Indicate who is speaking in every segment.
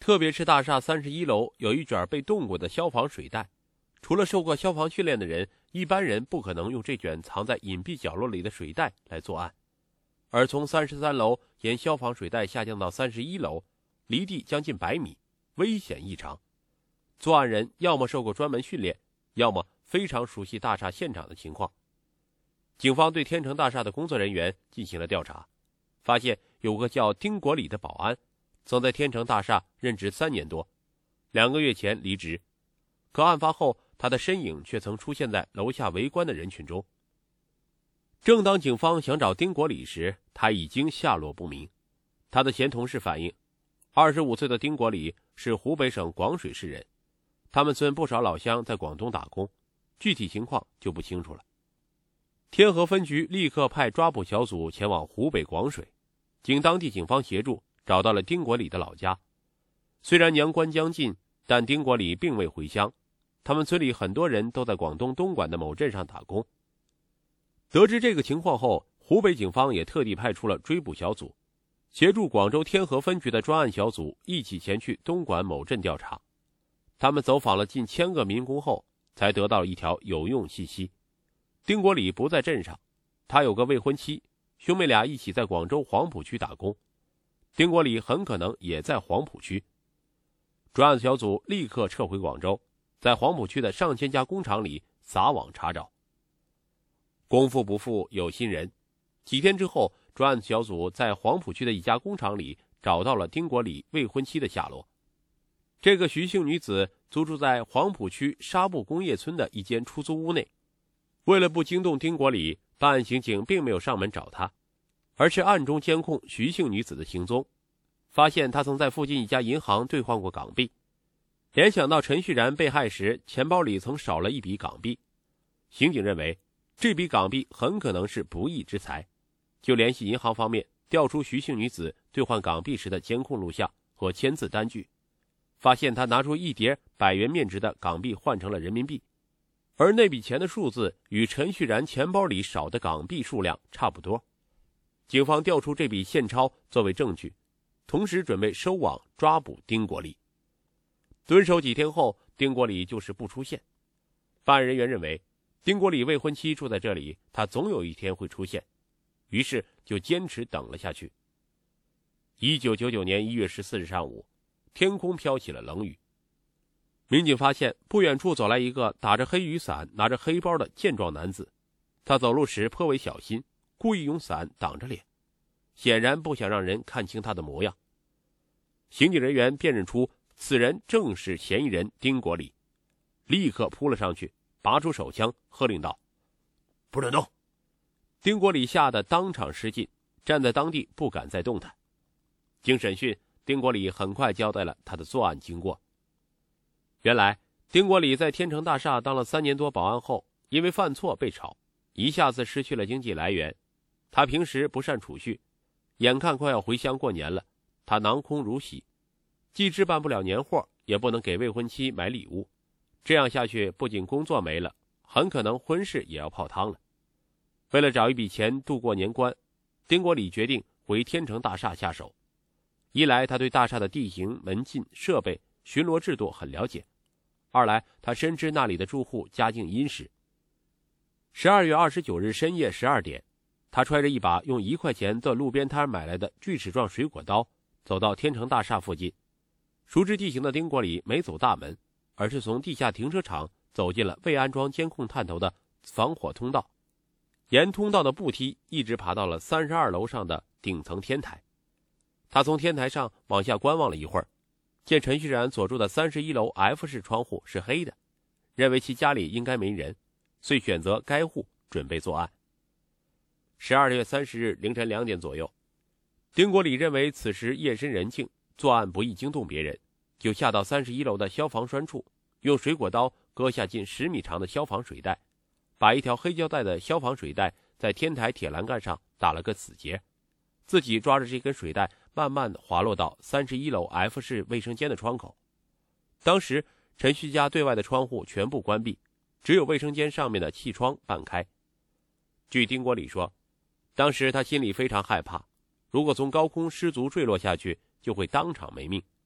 Speaker 1: 特别是大厦31楼有一卷被动过的消防水带，除了受过消防训练的人，一般人不可能用这卷藏在隐蔽角落里的水带来作案。而从33楼沿消防水带下降到31楼，离地将近100米，危险异常。作案人要么受过专门训练，要么非常熟悉大厦现场的情况。警方对天成大厦的工作人员进行了调查，发现有个叫丁国礼的保安，曾在天成大厦任职3年多，2个月前离职。可案发后，他的身影却曾出现在楼下围观的人群中。正当警方想找丁国礼时，他已经下落不明。他的前同事反映，25岁的丁国礼是湖北省广水市人，他们村不少老乡在广东打工，具体情况就不清楚了。天河分局立刻派抓捕小组前往湖北广水，经当地警方协助，找到了丁国礼的老家。虽然年关将近，但丁国礼并未回乡，他们村里很多人都在广东东莞的某镇上打工。得知这个情况后，湖北警方也特地派出了追捕小组，协助广州天河分局的专案小组一起前去东莞某镇调查。他们走访了近1000个民工后，才得到一条有用信息：丁国礼不在镇上，他有个未婚妻，兄妹俩一起在广州黄埔区打工，丁国礼很可能也在黄埔区。专案小组立刻撤回广州，在黄埔区的上千家工厂里撒网查找。功夫不负有心人，几天之后，专案小组在黄埔区的一家工厂里找到了丁国礼未婚妻的下落。这个徐姓女子租住在黄埔区纱布工业村的一间出租屋内。为了不惊动丁国礼，办案刑警并没有上门找她，而是暗中监控徐姓女子的行踪，发现她曾在附近一家银行兑换过港币。联想到陈旭然被害时钱包里曾少了一笔港币，刑警认为这笔港币很可能是不义之财，就联系银行方面调出徐姓女子兑换港币时的监控录像和签字单据，发现她拿出一叠100元面值的港币换成了人民币，而那笔钱的数字与陈旭然钱包里少的港币数量差不多。警方调出这笔现钞作为证据，同时准备收网抓捕丁国礼。蹲守几天后，丁国礼就是不出现。办案人员认为丁国礼未婚妻住在这里，他总有一天会出现，于是就坚持等了下去。1999年1月14日上午，天空飘起了冷雨。民警发现不远处走来一个打着黑雨伞、拿着黑包的健壮男子，他走路时颇为小心，故意用伞挡着脸，显然不想让人看清他的模样。刑警人员辨认出此人正是嫌疑人丁国礼，立刻扑了上去，拔出手枪，喝令道：“不准动！”丁国礼吓得当场失禁，站在当地不敢再动弹。经审讯，丁国礼很快交代了他的作案经过。原来，丁国礼在天成大厦当了3年多保安后，因为犯错被炒，一下子失去了经济来源。他平时不善储蓄，眼看快要回乡过年了，他囊空如洗，既置办不了年货，也不能给未婚妻买礼物。这样下去，不仅工作没了，很可能婚事也要泡汤了。为了找一笔钱度过年关，丁国礼决定回天成大厦下手。一来他对大厦的地形、门禁、设备、巡逻制度很了解，二来他深知那里的住户家境殷实。12月29日深夜12点，他揣着一把用1块钱在路边摊买来的锯齿状水果刀，走到天成大厦附近。熟知地形的丁国礼没走大门，而是从地下停车场走进了未安装监控探头的防火通道，沿通道的步梯一直爬到了32楼上的顶层天台。他从天台上往下观望了一会儿，见陈旭然所住的31楼 F 室窗户是黑的，认为其家里应该没人，遂选择该户准备作案。12月30日凌晨2点左右，丁国礼认为此时夜深人静，作案不易惊动别人，就下到31楼的消防栓处，用水果刀割下近10米长的消防水带，把一条黑胶带的消防水带在天台铁栏杆上打了个死结，自己抓着这根水带慢慢地滑落到31楼 F 室卫生间的窗口。当时陈旭家对外的窗户全部关闭，只有卫生间上面的气窗半开。据丁国礼说，当时他心里非常害怕，如果从高空失足坠落下去，就会当场没命，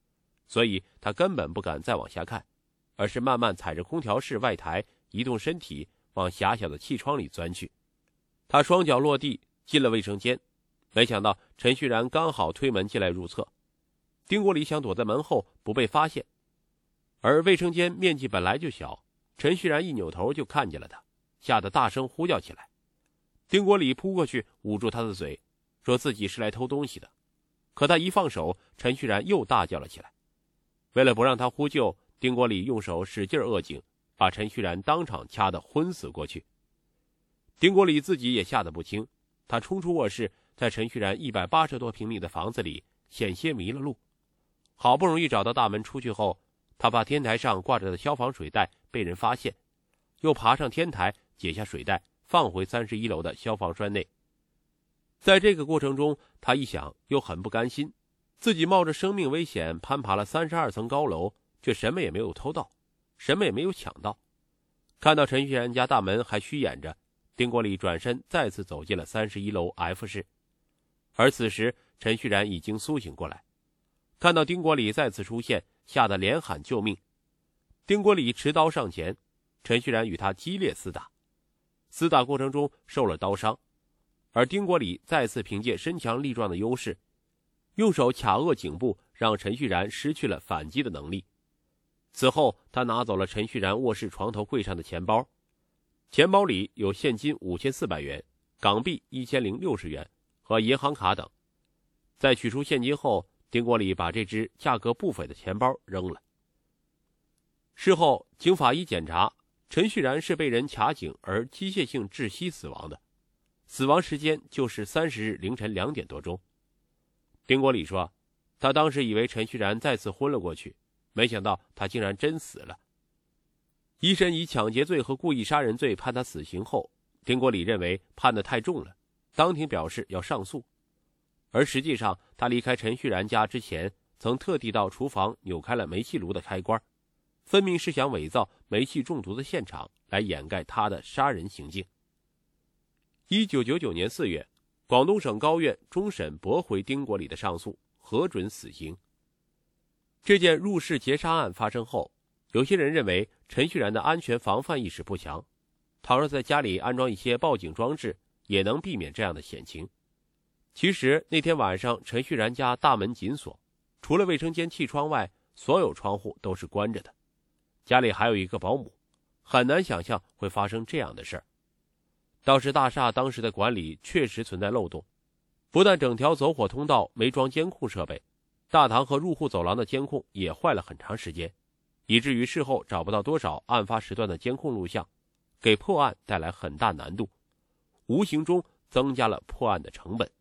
Speaker 1: 所以他根本不敢再往下看，而是慢慢踩着空调室外台，移动身体往狭小的气窗里钻去。他双脚落地进了卫生间，没想到陈旭然刚好推门进来入厕。丁国礼想躲在门后不被发现，而卫生间面积本来就小，陈旭然一扭头就看见了他，吓得大声呼叫起来。丁国礼扑过去捂住他的嘴，说自己是来偷东西的。可他一放手，陈旭然又大叫了起来。为了不让他呼救，丁国礼用手使劲扼颈，把陈旭然当场掐得昏死过去。丁国礼自己也吓得不轻，他冲出卧室，在陈旭然180多平米的房子里险些迷了路。好不容易找到大门出去后，他怕天台上挂着的消防水带被人发现，又爬上天台解下水带，放回31楼的消防栓内。在这个过程中，他一想又很不甘心，自己冒着生命危险攀爬了32层高楼，却什么也没有偷到，什么也没有抢到。看到陈旭然家大门还虚掩着，丁国礼转身再次走进了31楼 F 室。而此时陈旭然已经苏醒过来，看到丁国礼再次出现，吓得连喊救命。丁国礼持刀上前，陈旭然与他激烈厮打，厮打过程中受了刀伤，而丁国礼再次凭借身强力壮的优势，用手卡扼颈部，让陈旭然失去了反击的能力。此后他拿走了陈旭然卧室床头柜上的钱包，钱包里有现金5400元、港币1060元和银行卡等。在取出现金后，丁国礼把这只价格不菲的钱包扔了。事后经法医检查，陈旭然是被人卡颈而机械性窒息死亡的，死亡时间就是30日凌晨2点多钟。丁国礼说，他当时以为陈旭然再次昏了过去，没想到他竟然真死了。一审以抢劫罪和故意杀人罪判他死刑后，丁国礼认为判得太重了，当庭表示要上诉。而实际上他离开陈旭然家之前，曾特地到厨房扭开了煤气炉的开关，分明是想伪造煤气中毒的现场来掩盖他的杀人行径。1999年4月，广东省高院终审驳回丁国礼的上诉，核准死刑。这件入室劫杀案发生后，有些人认为陈旭然的安全防范意识不强，倘若在家里安装一些报警装置，也能避免这样的险情。其实那天晚上陈旭然家大门紧锁，除了卫生间气窗外，所有窗户都是关着的。家里还有一个保姆，很难想象会发生这样的事儿。倒是大厦当时的管理确实存在漏洞，不但整条走火通道没装监控设备，大堂和入户走廊的监控也坏了很长时间，以至于事后找不到多少案发时段的监控录像，给破案带来很大难度，无形中增加了破案的成本。